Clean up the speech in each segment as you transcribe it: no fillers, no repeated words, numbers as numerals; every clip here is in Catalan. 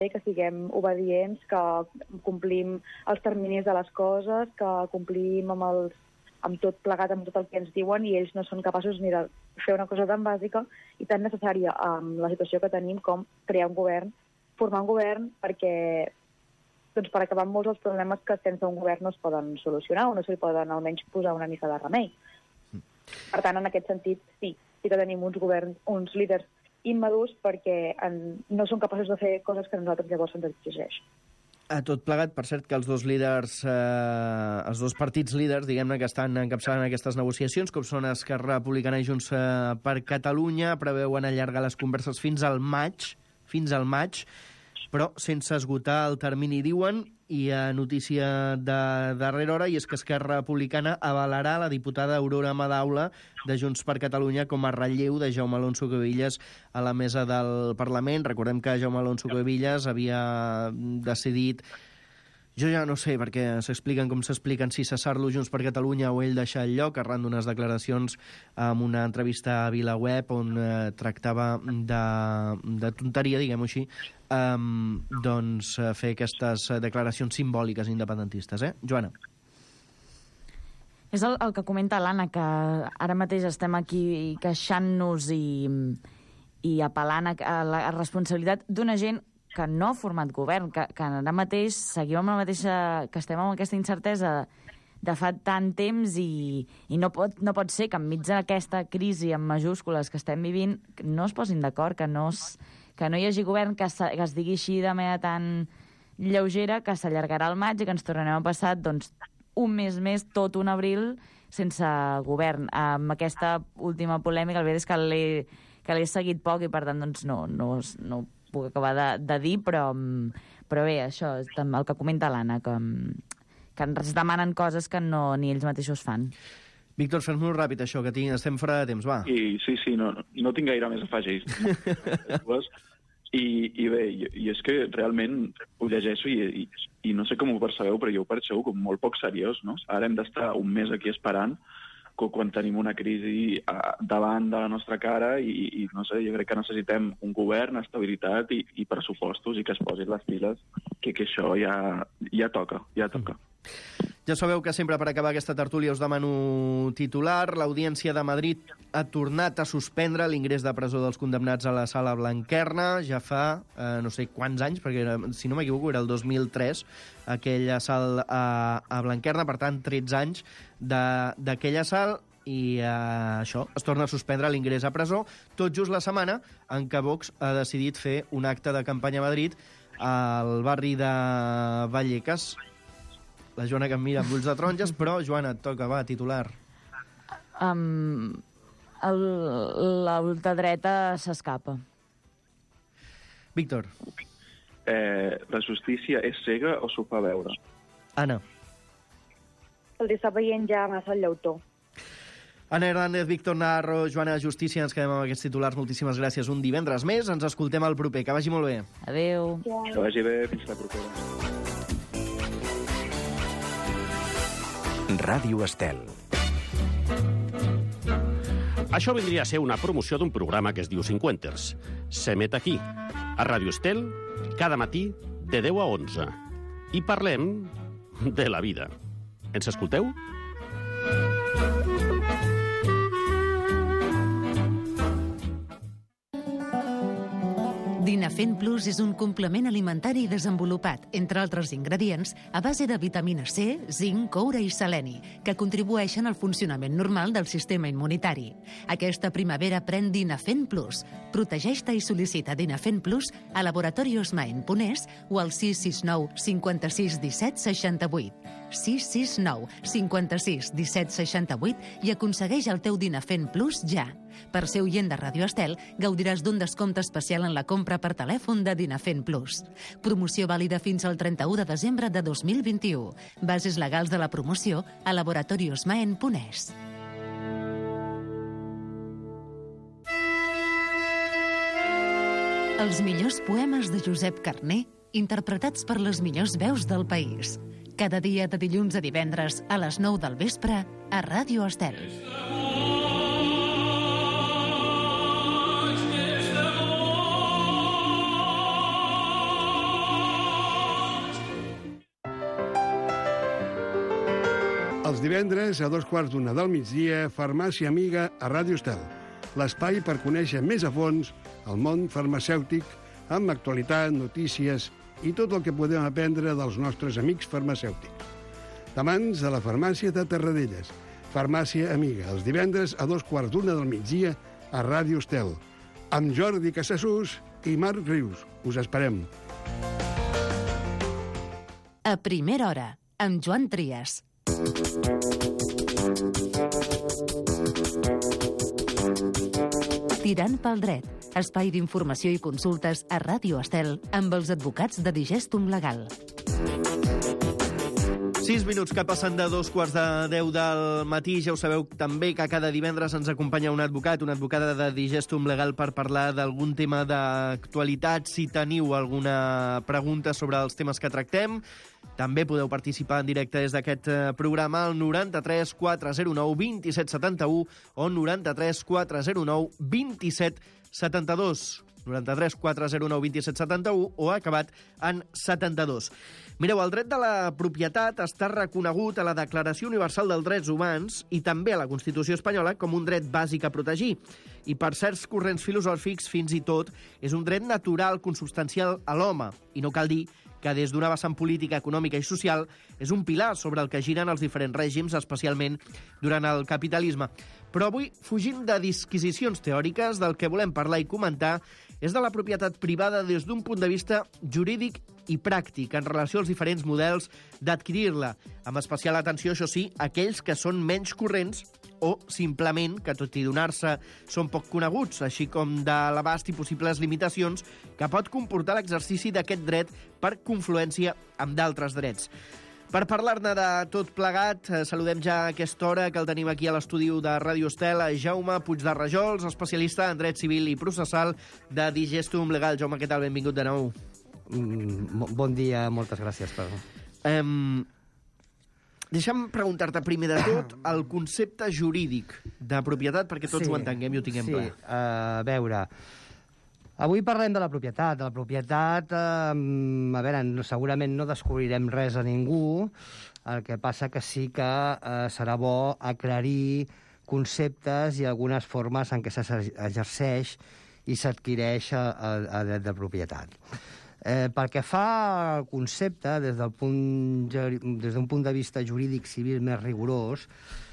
que siguem obedients, que complim els terminis de les coses, que complim amb tot plegat, amb tot el que ens diuen, i ells no són capaços ni de fer una cosa tan bàsica i tan necessària amb la situació que tenim com crear un govern, formar un govern per acabar amb molts dels problemes que sense un govern no es poden solucionar o no s'hi poden almenys posar una mica de remei. Per tant, en aquest sentit, sí que tenim uns líders immadurs perquè no són capaços de fer coses que nosaltres llavors ens exigeix. A tot plegat, per cert, que els dos líders, els dos partits líders, diguem-ne, que estan encapçalant aquestes negociacions, com són Esquerra Republicana i Junts per Catalunya, preveuen allargar les converses fins al maig, però sense esgotar el termini, diuen, i notícia de darrera hora, i és que Esquerra Republicana avalarà la diputada Aurora Madaula de Junts per Catalunya com a relleu de Jaume Alonso Cuevillas a la mesa del Parlament. Recordem que Jaume Alonso Cuevillas havia decidit, jo ja no sé, perquè s'expliquen com s'expliquen, si cessar-lo Junts per Catalunya o ell deixar el lloc, arran d'unes declaracions en una entrevista a VilaWeb on tractava de tonteria, diguem-ho així, doncs fer aquestes declaracions simbòliques independentistes, Joana? És el que comenta l'Anna, que ara mateix estem aquí queixant-nos i apel·lant a la responsabilitat d'una gent que no ha format govern, que ara mateix seguim amb la mateixa, que estem amb aquesta incertesa de fa tant temps i no pot ser que enmig d'aquesta crisi en majúscules que estem vivint no es posin d'acord, que no hi hagi govern, que es digui així de manera tan lleugera, que s'allargarà al maig i que ens tornarem a passar un mes més, tot un abril, sense govern. Amb aquesta última polèmica, el veritat és que l'he seguit poc i per tant no puc acabar de dir, però bé, això és el que comenta l'Anna, que ens demanen coses que ni ells mateixos fan. Víctor, fes-nos ràpid això, que estem fora de temps, va. Sí, no tinc gaire més a afegir. I bé, i és que realment ho llegeixo i no sé com ho percebeu, però jo ho percebo com molt poc seriós, no? Ara hem d'estar un mes aquí esperant quan tenim una crisi davant de la nostra cara i no sé, jo crec que necessitem un govern, estabilitat i pressupostos i que es posin les piles, que això ja toca. Ja sabeu que sempre per acabar aquesta tertúlia us demano titular. L'Audiència de Madrid ha tornat a suspendre l'ingrés de presó dels condemnats a la Sala Blanquerna. Ja fa no sé quants anys, perquè si no m'equivoco era el 2003, aquella sala a Blanquerna, per tant 13 anys d'aquella sala, i això, es torna a suspendre l'ingrés a presó, tot just la setmana en què Vox ha decidit fer un acte de campanya a Madrid al barri de Vallecas. La Joana que em mira amb ulls de taronges, però, Joana, et toca, va, titular. La ultradreta s'escapa. Víctor. La justícia és cega o s'ho fa veure? Anna. El està veient ja massa el llautó. Anna Hernández, Víctor Navarro, Joana Justícia, ens quedem amb aquests titulars. Moltíssimes gràcies. Un divendres més, ens escoltem al proper. Que vagi molt bé. Adéu. Que vagi bé, fins la propera. Ràdio Estel. Això vindria a ser una promoció d'un programa que es diu Cinquenters. S'emet aquí, a Ràdio Estel, cada matí de 10 a 11. I parlem de la vida. Ens escolteu? Dinafent Plus és un complement alimentari desenvolupat, entre altres ingredients, a base de vitamina C, zinc, coure i seleni, que contribueixen al funcionament normal del sistema immunitari. Aquesta primavera pren Dinafent Plus. Protegeix-te i sol·licita Dinafent Plus a Laboratorios Maen Ponès o al 669 56 17 68. 669 56 17 68 i aconsegueix el teu Dinafent Plus ja. Per ser oient de Ràdio Estel, gaudiràs d'un descompte especial en la compra per telèfon de Dinafent Plus. Promoció vàlida fins al 31 de desembre de 2021. Bases legals de la promoció a Laboratorios Maen Ponès. Els millors poemes de Josep Carner, interpretats per les millors veus del país. Cada dia de dilluns a divendres a les 9 del vespre a Ràdio Estel. Els divendres, a 2:15 del migdia, Farmàcia Amiga a Ràdio Estel. L'espai per conèixer més a fons el món farmacèutic amb actualitat, notícies i tot el que podem aprendre dels nostres amics farmacèutics. De mans de la Farmàcia de Terradellas. Farmàcia Amiga, els divendres a 2:15 del migdia a Ràdio Estel. Amb Jordi Casassús i Marc Rius. Us esperem. A primera hora, amb Joan Trias. Tirant pel dret, espai d'informació i consultes a Ràdio Estel amb els advocats de Digestum Legal. 6 minuts que passen de 2:15 del matí. Ja ho sabeu també que cada divendres ens acompanya una advocada de Digestum Legal per parlar d'algun tema d'actualitat. Si teniu alguna pregunta sobre els temes que tractem, també podeu participar en directe des d'aquest programa al 93 409 27 71 o 93 409 27 72. 93 409 27 71 o acabat en 72. Mireu, el dret de la propietat està reconegut a la Declaració Universal dels Drets Humans i també a la Constitució espanyola com un dret bàsic a protegir. I per certs corrents filosòfics, fins i tot, és un dret natural consubstancial a l'home. I no cal dir que des d'una vessant política, econòmica i social és un pilar sobre el que giren els diferents règims, especialment durant el capitalisme. Però avui, fugint de disquisicions teòriques, del que volem parlar i comentar és de la propietat privada des d'un punt de vista jurídic i pràctic en relació als diferents models d'adquirir-la, amb especial atenció, això sí, aquells que són menys corrents o simplement que, tot i donar-se, són poc coneguts, així com de l'abast i possibles limitacions que pot comportar l'exercici d'aquest dret per confluència amb d'altres drets. Per parlar-ne de tot plegat, saludem ja a aquesta hora que el tenim aquí a l'estudi de Ràdio Estel, Jaume Puig de Rajols, especialista en dret civil i processal de Digestum Legal. Jaume, què tal? Benvingut de nou. Bon dia, moltes gràcies. Deixa'm preguntar-te primer de tot el concepte jurídic de propietat, perquè tots ho entenguem i ho tinguem clar. Sí, a veure, avui parlem de la propietat. De la propietat, a veure, segurament no descobrirem res a ningú, el que passa que sí que serà bo aclarir conceptes i algunes formes en què s'exerceix i s'adquireix el dret de propietat. Pel que fa al concepte, des d'un punt de vista jurídic civil més rigorós,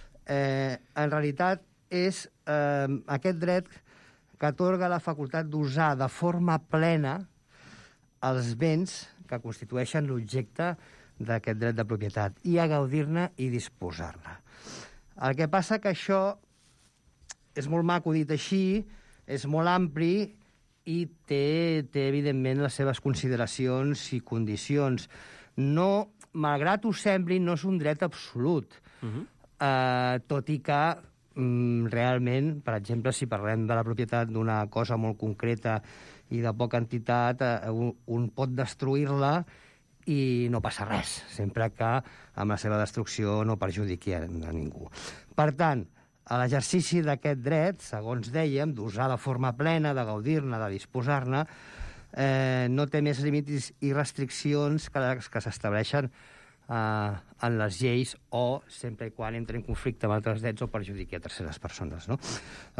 en realitat és aquest dret que atorga la facultat d'usar de forma plena els béns que constitueixen l'objecte d'aquest dret de propietat i a gaudir-ne i disposar-ne. El que passa que això és molt maco dit així, és molt ampli i té evidentment, les seves consideracions i condicions. No, malgrat ho sembli, no és un dret absolut, tot i que realment, per exemple, si parlem de la propietat d'una cosa molt concreta i de poca entitat, un pot destruir-la i no passa res, sempre que amb la seva destrucció no perjudiqui a ningú. Per tant, a l'exercici d'aquest dret, segons dèiem, d'usar de forma plena, de gaudir-ne, de disposar-ne, no té més límits i restriccions que les que s'estableixen en les lleis o sempre quan entra en conflicte amb altres drets o perjudiqui a terceres persones. No?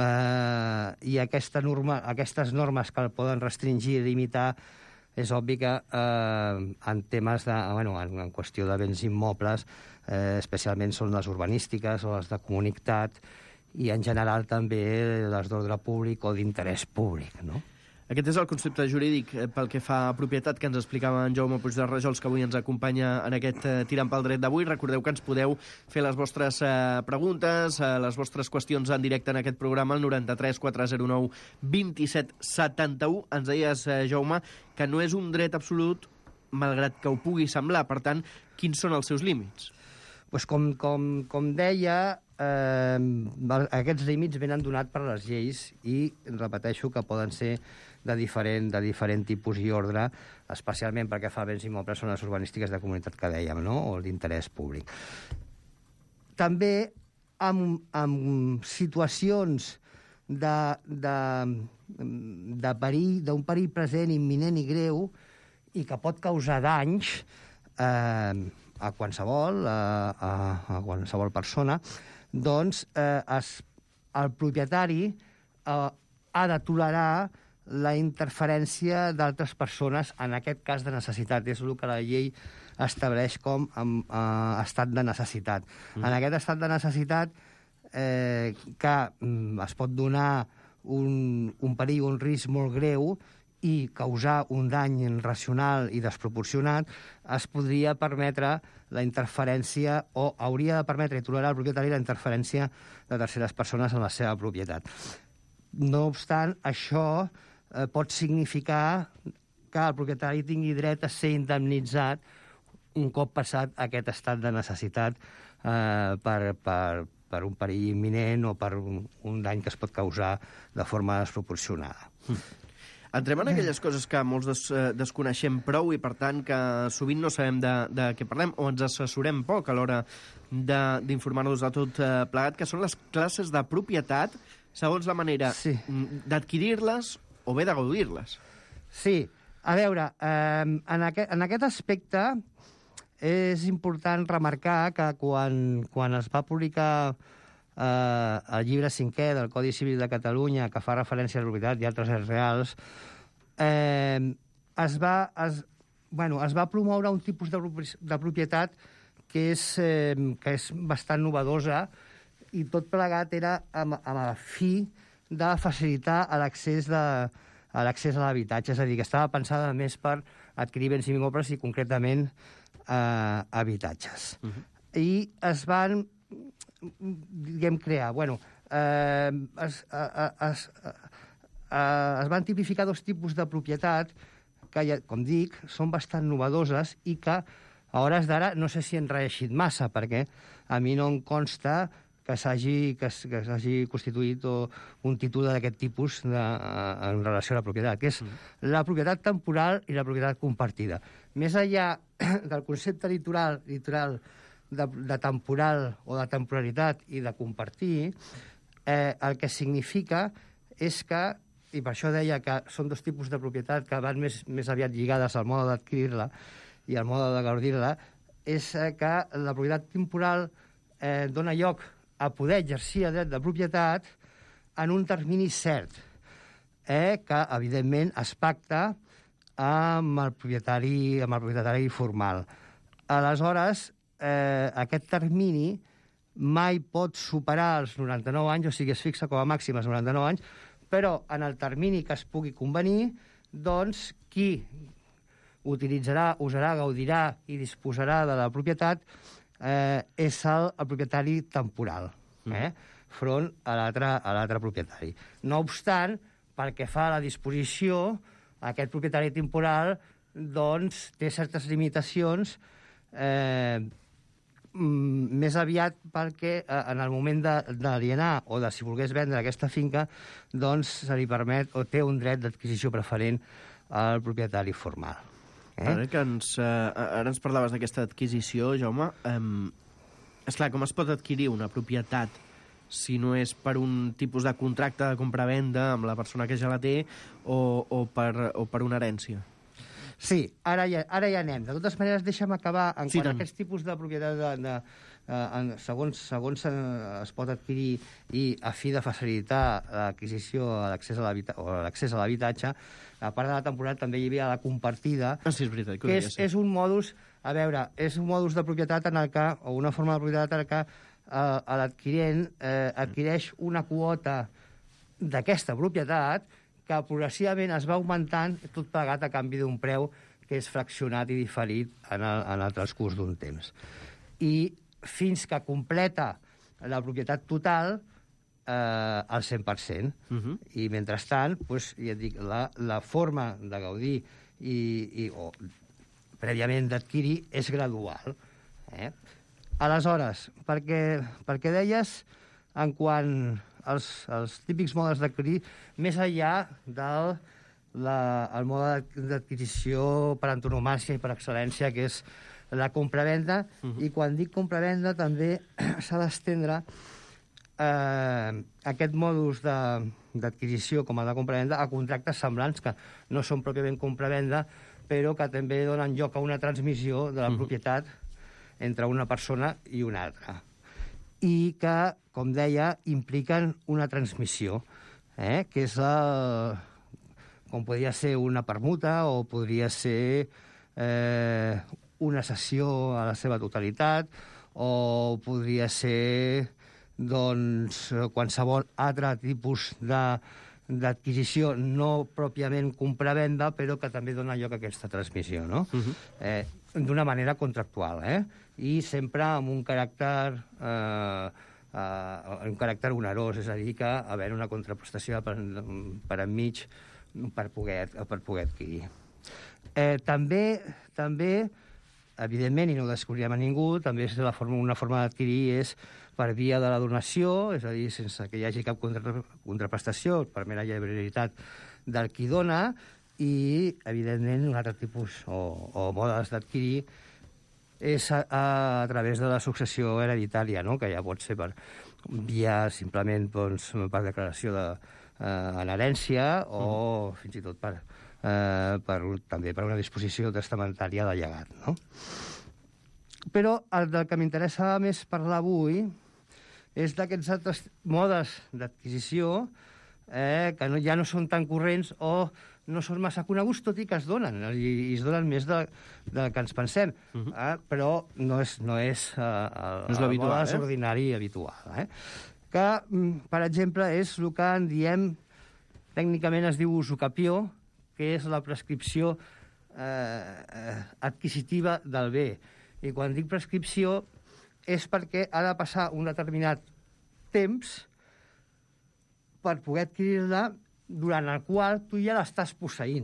I aquestes normes que el poden restringir i limitar és obvi que en temes en qüestió de béns immobles, especialment són les urbanístiques o les de comunitat i en general també les d'ordre públic o d'interès públic, no? Aquest és el concepte jurídic pel que fa a propietat que ens explicava en Jaume Puig de Rajols, que avui ens acompanya en aquest Tirant pel dret d'avui. Recordeu que ens podeu fer les vostres preguntes, les vostres qüestions en directe en aquest programa, al 93 409 27 71. Ens deies, Jaume, que no és un dret absolut, malgrat que ho pugui semblar. Per tant, quins són els seus límits? Pues com deia, aquests límits venen donats per les lleis i repeteixo que poden ser de diferent tipus i ordre, especialment perquè fa béns immobles són les urbanístiques de comunitat que dèiem, no? O d'interès públic. També amb situacions d'un perill present, imminent i greu i que pot causar danys, a qualsevol, a qualsevol persona, doncs el propietari ha de tolerar la interferència d'altres persones, en aquest cas de necessitat. És el que la llei estableix com a estat de necessitat. En aquest estat de necessitat que es pot donar un perill, un risc molt greu i causar un dany irracional i desproporcionat, es podria permetre la interferència, o hauria de permetre i tolerar al propietari la interferència de terceres persones en la seva propietat. No obstant, això pot significar que el propietari tingui dret a ser indemnitzat un cop passat aquest estat de necessitat per un perill imminent o per un dany que es pot causar de forma desproporcionada. Entrem en aquelles coses que molts desconeixem prou i, per tant, que sovint no sabem de què parlem o ens assessorem poc a l'hora d'informar-nos de tot plegat, que són les classes de propietat, segons la manera d'adquirir-les o bé de gaudir-les. Sí. A veure, en aquest aspecte és important remarcar que quan es va publicar el llibre 5è del Codi Civil de Catalunya, que fa referència a la propietat i altres drets reals, es va promoure un tipus de propietat que és bastant novedosa, i tot plegat era amb la fi de facilitar l'accés a l'habitatge. És a dir, que estava pensada més per adquirir béns immobles i concretament habitatges. I es van crear, es van tipificar dos tipus de propietat que, com dic, són bastant novedoses i que a hores d'ara no sé si han reeixit massa, perquè a mi no em consta que s'hagi constituït un títol d'aquest tipus en relació a la propietat, que és la propietat temporal i la propietat compartida. Més enllà del concepte literal de temporal o de temporalitat i de compartir, el que significa és que, i per això deia que són dos tipus de propietat que van més aviat lligades al mode d'adquirir-la i al mode de gaudir-la, és que la propietat temporal dona lloc a poder exercir el dret de propietat en un termini cert, que, evidentment, es pacta amb el propietari formal. Aleshores, aquest termini mai pot superar els 99 anys, o sigui, es fixa com a màxim els 99 anys, però en el termini que es pugui convenir, doncs, qui utilitzarà, usarà, gaudirà i disposarà de la propietat és el propietari temporal, front a l'altre propietari. No obstant, pel que fa a la disposició, aquest propietari temporal doncs, té certes limitacions, més aviat perquè en el moment d'alienar o de si volgués vendre aquesta finca, doncs se li permet o té un dret d'adquisició preferent al propietari formal. Ara ens parlaves d'aquesta adquisició, Jaume. Esclar, com es pot adquirir una propietat si no és per un tipus de contracte de compra-venda amb la persona que ja la té o per una herència? Sí, ara ja anem. De totes maneres, deixa'm acabar en quant a aquests tipus de propietat segons es pot adquirir i a fi de facilitar l'adquisició o l'accés a l'habitatge. A part de la temporal també hi havia la compartida, sí, és veritat, que és un modus, és un modus de propietat en el que, o una forma de propietat en el que l'adquirent adquireix una quota d'aquesta propietat que progressivament es va augmentant, tot pagat a canvi d'un preu que és fraccionat i diferit en el transcurs d'un temps. I fins que completa la propietat total al 100%. I, mentrestant, ja et dic, la forma de gaudir o prèviament d'adquirir és gradual. Aleshores, perquè deies, en quant als típics modes d'adquirir, més enllà del mode d'adquisició per antonomàsia i per excel·lència, que és la compravenda, i quan dic compravenda també s'ha d'estendre aquest modus d'adquisició com a de compravenda a contractes semblants que no són pròpiament compravenda, però que també donen lloc a una transmissió de la propietat entre una persona i una altra. I que, com deia, impliquen una transmissió, que és com podria ser una permuta o podria ser una cessió a la seva totalitat o podria ser qualsevol altre tipus d'adquisició, no pròpiament compra-venda, però que també dona lloc a aquesta transmissió, no? D'una manera contractual, i sempre amb un caràcter onerós, és a dir, que haver una contraprestació per enmig per poder adquirir. També, evidentment, i no ho descobrirem a ningú, també és una forma d'adquirir és per via de la donació, és a dir, sense que hi hagi cap contraprestació, per mera llibertat del qui dona, i, evidentment, un altre tipus o modes d'adquirir és a través de la successió hereditària, no? Que ja pot ser per via simplement per declaració en herència o fins i tot també per una disposició testamentària de llegat, no? Però el del que m'interessa més parlar avui és d'aquests altres modes d'adquisició que ja no són tan corrents o no són massa coneguts, tot i que es donen, i es donen més del que ens pensem. Però no és el mode ordinari habitual. Que, per exemple, és el que en diem, tècnicament es diu usucapió, que és la prescripció adquisitiva del bé. I quan dic prescripció és perquè ha de passar un determinat temps per poder adquirir-la, durant el qual tu ja l'estàs posseint.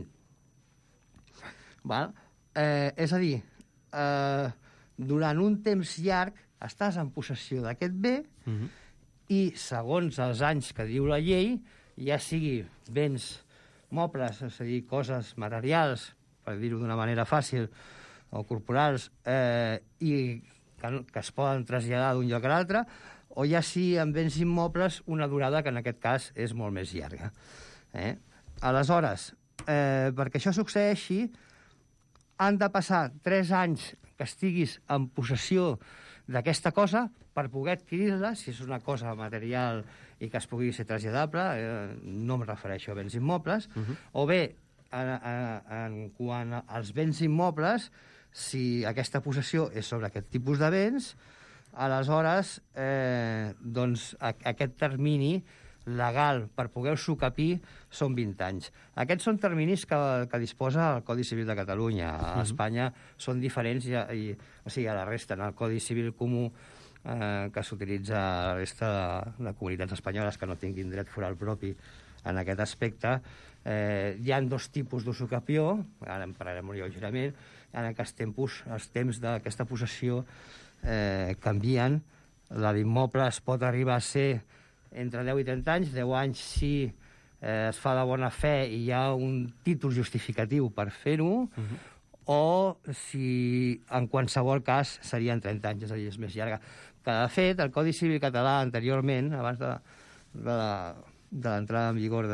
És a dir, durant un temps llarg estàs en possessió d'aquest bé i, segons els anys que diu la llei, ja sigui béns mobles, és a dir, coses materials, per dir-ho d'una manera fàcil, o corporals, i que es poden traslladar d'un lloc a l'altre, o ja sigui en béns immobles una durada que en aquest cas és molt més llarga. Aleshores, perquè això succeeixi, han de passar 3 anys que estiguis en possessió d'aquesta cosa per poder adquirir-la, si és una cosa material i que es pugui ser traslladable, no em refereixo a béns immobles, o bé, en quant als béns immobles, si aquesta possessió és sobre aquest tipus de béns, aleshores, aquest termini legal per poder-s'ho capir són 20 anys. Aquests són terminis que disposa el Codi Civil de Catalunya. A Espanya són diferents, o sigui, a la resta, en el Codi Civil comú que s'utilitza a la resta de comunitats espanyoles que no tinguin dret foral propi en aquest aspecte, hi ha 2 tipus d'usucapió, ara en parlarem lleugerament, en aquests els temps d'aquesta possessió canvien. La d'immoble es pot arribar a ser entre 10 i 30 anys, 10 anys si es fa de bona fe i hi ha un títol justificatiu per fer-ho, o si en qualsevol cas serien 30 anys, és a dir, és més llarga. Que, de fet, el Codi Civil català anteriorment, abans de l'entrada en vigor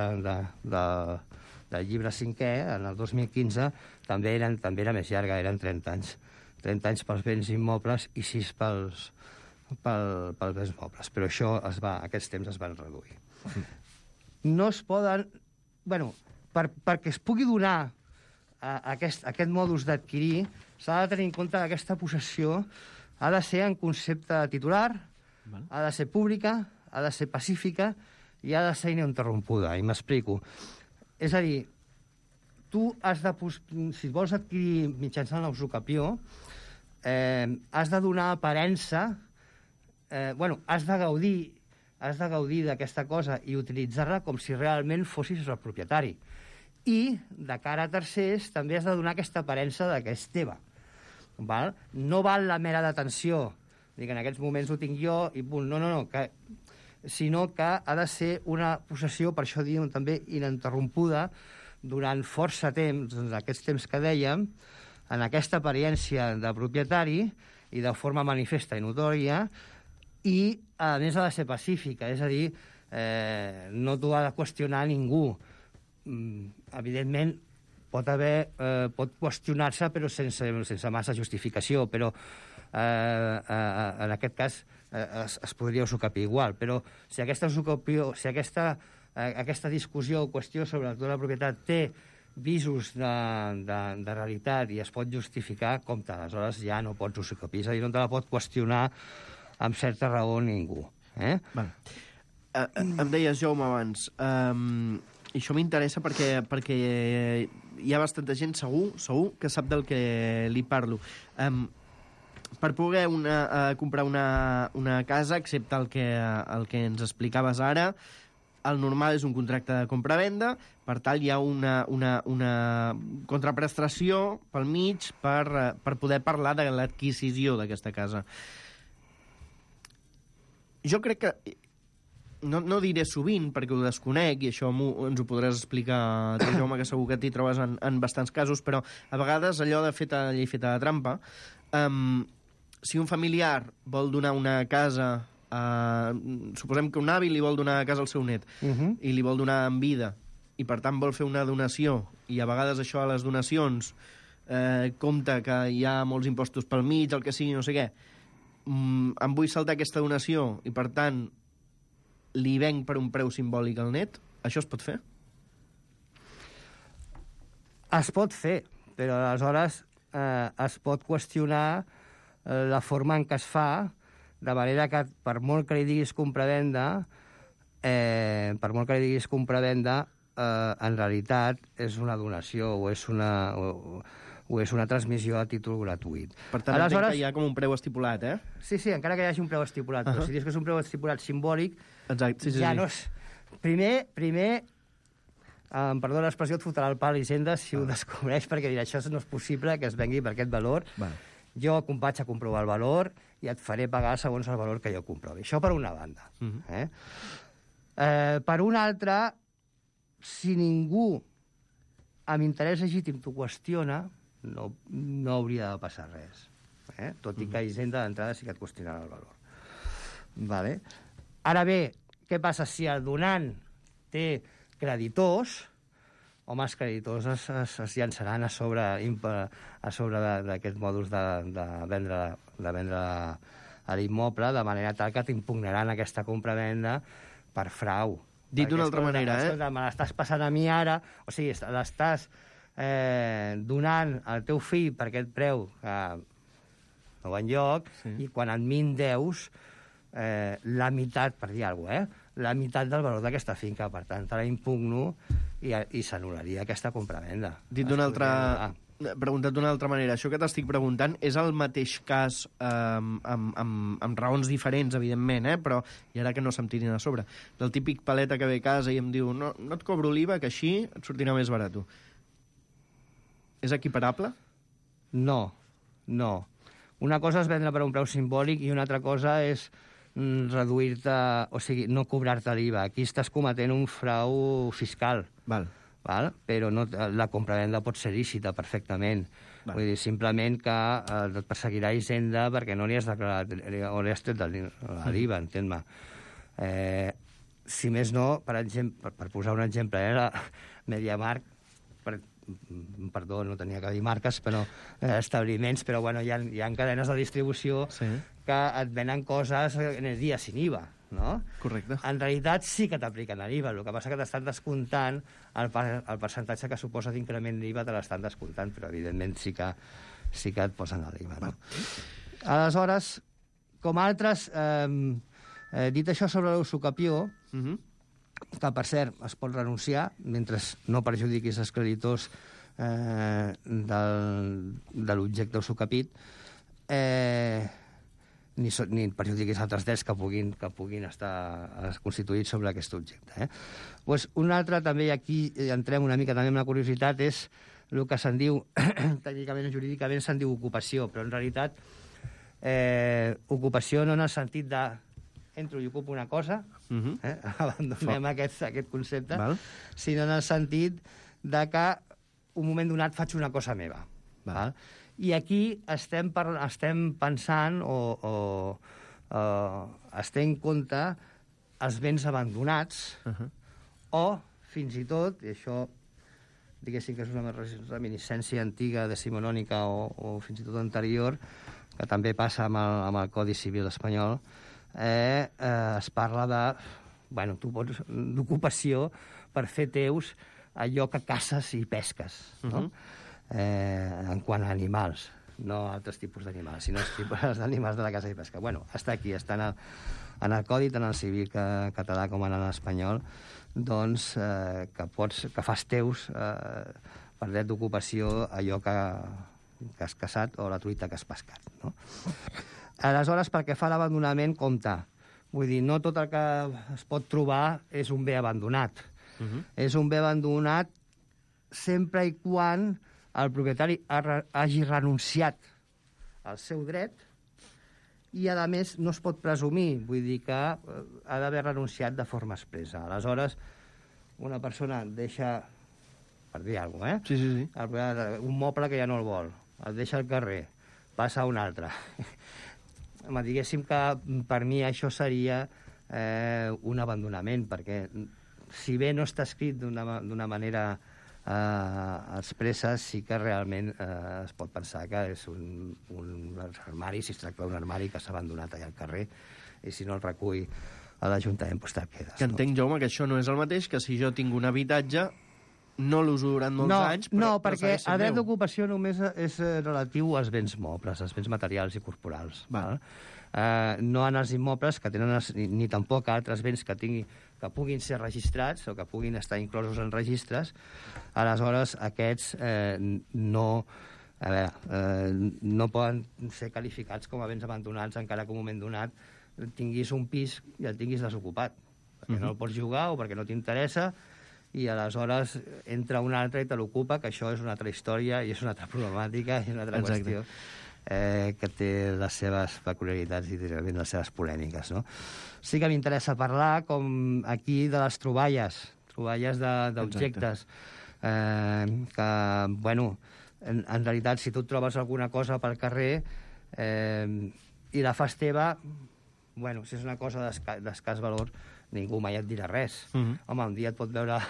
del llibre 5è, en el 2015, també era més llarga, eren 30 anys. 30 anys pels béns immobles i 6 pels béns mobles. Però aquests temps es van reduir. No es poden... perquè es pugui donar aquest modus d'adquirir, s'ha de tenir en compte que aquesta possessió ha de ser en concepte titular, ha de ser pública, ha de ser pacífica i ha de ser ininterrompuda. I m'explico. És a dir, tu has de... Si vols adquirir mitjançant l'usucapió, has de donar aparença, has de gaudir d'aquesta cosa i utilitzar-la com si realment fossis el propietari. I, de cara a tercers, també has de donar aquesta aparença que és teva. No val la mera detenció, que en aquests moments ho tinc jo i punt. No, sinó que ha de ser una possessió, per això diem també ininterrompuda, durant força temps, aquests temps que dèiem, en aquesta apariència de propietari i de forma manifesta i notòria, i, a més, ha de ser pacífica, és a dir, no t'ho ha de qüestionar ningú. Evidentment, pot qüestionar-se, però sense massa justificació, però en aquest cas es podria usucapiar igual. Però si aquesta discussió o qüestió sobre la propietat té visos de realitat i es pot justificar, compte, aleshores ja no pots usucapiar, és a dir, no te la pot qüestionar amb certa raó ningú. Vale. Em deies, Jaume, abans, i això m'interessa perquè hi ha bastanta gent, segur, que sap del que li parlo. Per poder comprar una casa, excepte el que ens explicaves ara, el normal és un contracte de compra-venda, per tant hi ha una contraprestació pel mig per poder parlar de l'adquisició d'aquesta casa. Jo crec que, no diré sovint perquè ho desconec, i això ens ho podràs explicar tu, Jaume, que segur que t'hi trobes en bastants casos, però a vegades allò de feta llei, feta de trampa, si un familiar vol donar una casa, suposem que un avi li vol donar a casa al seu net i li vol donar en vida i per tant vol fer una donació, i a vegades això a les donacions compta que hi ha molts impostos pel mig, el que sigui, no sé què, em vull saltar aquesta donació i per tant li venc per un preu simbòlic al net, això es pot fer? Es pot fer, però aleshores es pot qüestionar la forma en què es fa, de manera que per molt que li diguis compra-venda, en realitat és una donació o és una transmissió a títol gratuït. Per tant, entenc que hi ha com un preu estipulat, eh? Sí, encara que hi hagi un preu estipulat, però si dius que és un preu estipulat simbòlic, exacte, sí. Ja no és... Primer, perdó l'expressió, et fotrà el pal Hisenda si ho descobreix, perquè dirà, això no és possible que es vengui per aquest valor. Jo vaig a comprovar el valor i et faré pagar segons el valor que jo comprovi. Això per una banda. Per una altra, si ningú amb interès legítim t'ho qüestiona, no hauria de passar res. Tot i que Hisenda d'entrada sí que et qüestionarà el valor. Vale. Ara bé, què passa si el donant té creditors? Home, els creditors es llançaran a sobre d'aquest modus de vendre l'immoble, de manera tal que t'impugnaran aquesta compra-venda per frau. Dit d'una altra manera, Me l'estàs passant a mi ara, o sigui, l'estàs donant al teu fill per aquest preu que no va enlloc, i quan a mi em deus la meitat, per dir alguna cosa, la meitat del valor d'aquesta finca. Per tant, te la impugno i s'anul·laria aquesta compra-venda. Preguntat d'una altra manera, això que t'estic preguntant és el mateix cas amb raons diferents, evidentment, però i ara que no se'm tirin a sobre. Del típic paleta que ve a casa i em diu no et cobro l'IVA, que així et sortirà més barat. És equiparable? No. Una cosa és vendre per un preu simbòlic i una altra cosa és reduir-te, o sigui, no cobrar-te l'IVA. Aquí estàs cometent un frau fiscal. Val? Però la compravenda pot ser lícita perfectament. Vull dir, simplement que et perseguirà Hisenda perquè no li has declarat o li has tret l'IVA, entén-me. Si més no, per posar un exemple, la MediaMarkt, perdó, no tenia que dir marques, però establiments, però bueno, hi ha cadenes de distribució que et venen coses en el dia sin IVA, no? Correcte. En realitat sí que t'apliquen l'IVA, el que passa que t'estan descomptant el percentatge que suposa d'increment d'IVA, te l'estan descomptant, però evidentment sí que et posen l'IVA, no? Aleshores, com altres, dit això sobre l'usucapió, que, per cert, es pot renunciar mentre no perjudiquis els creditors de l'objecte usucapit, ni perjudiquis altres drets que puguin estar constituïts sobre aquest objecte. Un altre, també, aquí entrem una mica també amb la curiositat, és el que se'n diu, tècnicament i jurídicament se'n diu ocupació, però en realitat ocupació no en el sentit de entro i ocupo una cosa, abandonem aquest concepte, sinó en el sentit de que un moment donat faig una cosa meva. I aquí estem pensant o es té en compte els béns abandonats o, fins i tot, i això diguéssim que és una reminiscència antiga decimonònica o fins i tot anterior, que també passa amb el Codi Civil espanyol, es parla d'ocupació per fer teus allò que caces i pesques, no? En quant a animals, no altres tipus d'animals, sinó els tipus d'animals de la caça i pesca. Bueno, està aquí, està en el Codi, tant en el civil català com en l'espanyol, doncs que fas teus per dret d'ocupació allò que has caçat o la truita que has pescat, no? Aleshores, pel que fa a l'abandonament, compte. Vull dir, no tot el que es pot trobar és un bé abandonat. És un bé abandonat sempre i quan el propietari hagi renunciat al seu dret i, a més, no es pot presumir. Vull dir que ha d'haver renunciat de forma expressa. Aleshores, una persona deixa, per dir alguna cosa, Sí. un moble que ja no el vol, el deixa al carrer, passa a un altre. Home, diguéssim que per mi això seria un abandonament, perquè si bé no està escrit d'una manera expressa, sí que realment es pot pensar que és un armari, si es tracta d'un armari que s'ha abandonat allà al carrer, i si no el recull a l'Ajuntament, doncs te'l quedes. Que entenc, Jaume, que això no és el mateix que si jo tinc un habitatge, no l'uso durant molts anys, però perquè segueix sent el dret meu. d'ocupació només és relatiu als béns mobles, als béns materials i corporals. Val? No en els immobles, que tenen ni tampoc altres béns que puguin ser registrats o que puguin estar inclosos en registres. Aleshores, aquests no poden ser qualificats com a béns abandonats, encara que en un moment donat tinguis un pis i el tinguis desocupat, perquè no el pots jugar o perquè no t'interessa, i aleshores entra un altre i te l'ocupa, que això és una altra història i és una altra problemàtica i una altra qüestió que té les seves peculiaritats i les seves polèmiques, no? Sí que m'interessa parlar, com aquí, de les troballes d'objectes, que, bueno, en realitat, si tu et trobes alguna cosa pel carrer i la fas teva, bueno, si és una cosa d'escàs valor, ningú mai et dirà res. Home, un dia et pot veure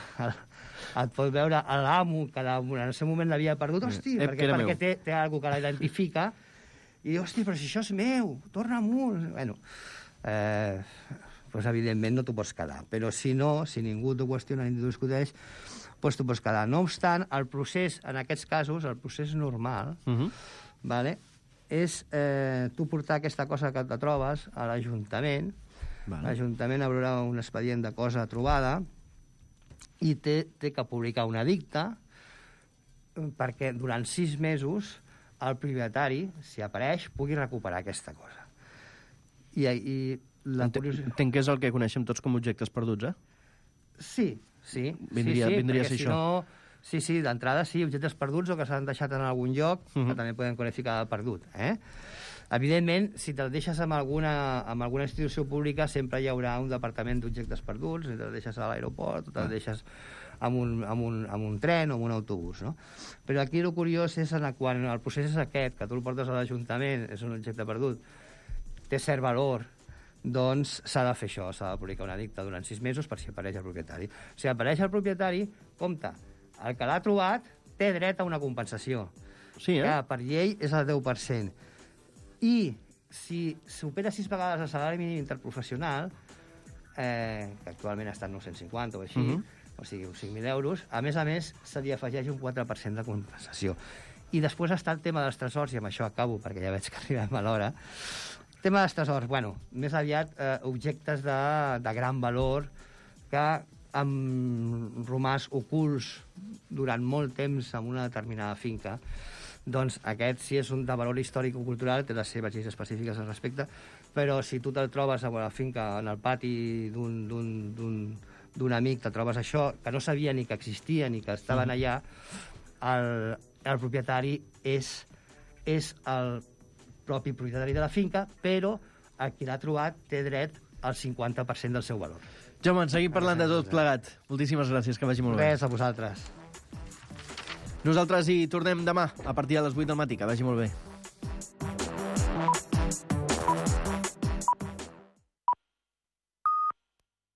l'amo, que en el seu moment l'havia perdut, hosti, perquè té alguna que l'identifica, i diu, hosti, però si això és meu, torna amunt. Bueno, doncs evidentment no t'ho pots quedar. Però si no, si ningú t'ho qüestiona ni t'ho discuteix, doncs t'ho pots quedar. No obstant, el procés, en aquests casos, el procés normal, és tu portar aquesta cosa que te trobes a l'Ajuntament. L'Ajuntament obrerà un expedient de cosa trobada i té que publicar un edicte perquè durant 6 mesos el propietari, si apareix, pugui recuperar aquesta cosa. Entenc que és el que coneixem tots com objectes perduts, eh? Sí. Vindria a ser això. Sí, d'entrada sí, objectes perduts o que s'han deixat en algun lloc, que també podem qualificar de perdut. Evidentment, si te'l deixes amb alguna institució pública, sempre hi haurà un departament d'objectes perduts, si te'l deixes a l'aeroport, o te'l deixes amb un tren o amb un autobús, no? Però aquí el curiós és quan el procés és aquest, que tu el portes a l'Ajuntament, és un objecte perdut, té cert valor, doncs s'ha de fer això, s'ha de publicar un edicte durant 6 mesos per si apareix el propietari. Si apareix el propietari, compte, el que l'ha trobat té dret a una compensació. Sí, que per llei és el 10%. I si supera 6 vegades el salari mínim interprofessional, que actualment està en 950 o així, o sigui, uns 5.000 euros, a més, se li afegeix un 4% de compensació. I després està el tema dels tresors, i amb això acabo, perquè ja veig que arribem a l'hora. El tema dels tresors, bueno, més aviat objectes de gran valor que han romàs ocults durant molt temps en una determinada finca. Doncs aquest, si és un de valor històric o cultural, té les seves lleis específiques al respecte, però si tu te'l trobes a la finca, en el pati d'un amic, te trobes això, que no sabia ni que existia ni que estaven allà, el propietari és el propi propietari de la finca, però el qui l'ha trobat té dret al 50% del seu valor. Jaume, en seguim parlant de tot plegat. Moltíssimes gràcies, que vagi molt bé. Res, a vosaltres. Nosaltres hi tornem demà, a partir de les 8 del matí. Que vagi molt bé.